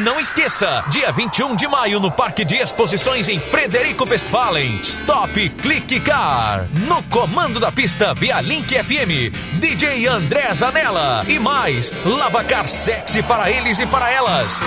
não esqueça, dia 21 de maio no Parque de Exposições em Frederico Westphalen, Stop Click Car. No comando da pista via Link FM, DJ André Zanella e mais, Lavacar sexy para eles e para elas.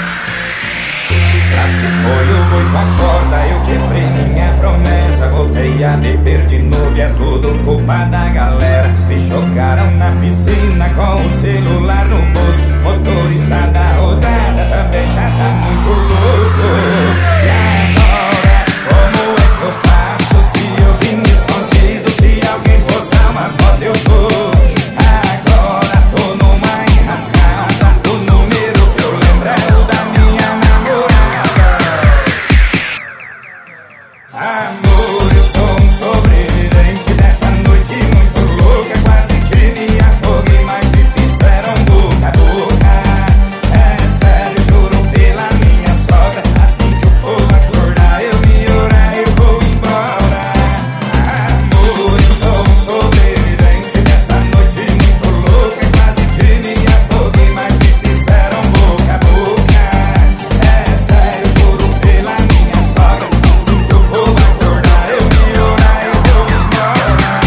Lá se foi o boi com a corda, eu quebrei minha promessa. Voltei a beber de novo, é tudo culpa da galera. Me jogaram na piscina com o celular no bolso. Motorista da rodada também já tá muito louco. E agora, como é que eu faço? Se eu vim escondido, se alguém postar uma foto eu vou. Agora tô numa enrascada, o número que eu lembro é o da minha namorada. Amor, eu sou um sobrevivente dessa noite muito louca. Quase que me afoguei, mas me fizeram boca a boca. É sério, juro pela minha sogra. Assim que o povo acordar, eu me orar, eu vou embora. Amor, eu sou um sobrevivente dessa noite muito louca. Quase que me afoguei, mas me fizeram boca a boca. É sério, juro pela minha sogra. Assim que o povo acordar, eu me orar, eu vou embora.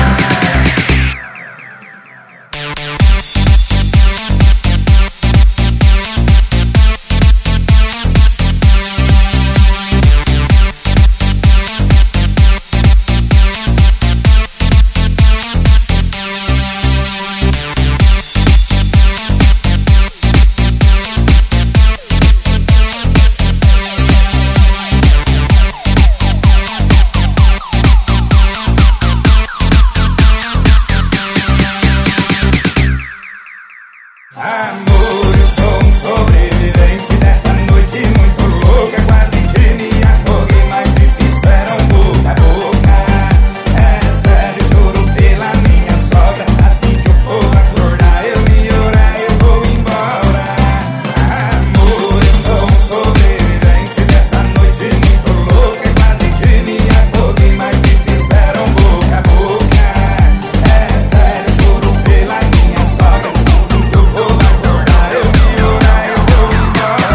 Amor, eu sou um sobrevivente dessa noite muito louca. Quase que me afoguei, mas me fizeram boca a boca. É sério, juro pela minha sogra. Assim que o povo acordar, eu me orar, eu vou embora. Amor, eu sou um sobrevivente dessa noite muito louca. Quase que me afoguei, mas me fizeram boca a boca. É sério, juro pela minha sogra. Assim que o povo acordar, eu me orar, eu vou embora.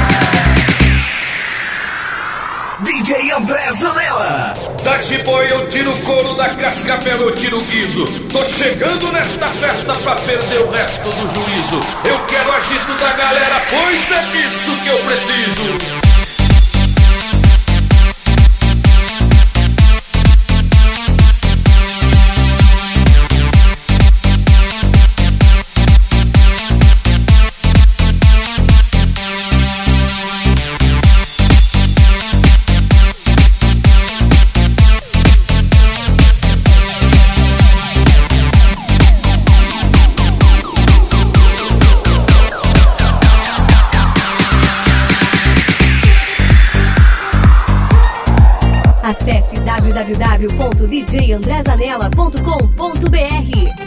DJ André Zanella. Da jiboia eu tiro o couro, da cascavel eu tiro o guiso. Tô chegando nesta festa pra perder o resto do juízo. Eu quero agito da galera, pois é disso que eu preciso. Acesse www.djandrezanella.com.br.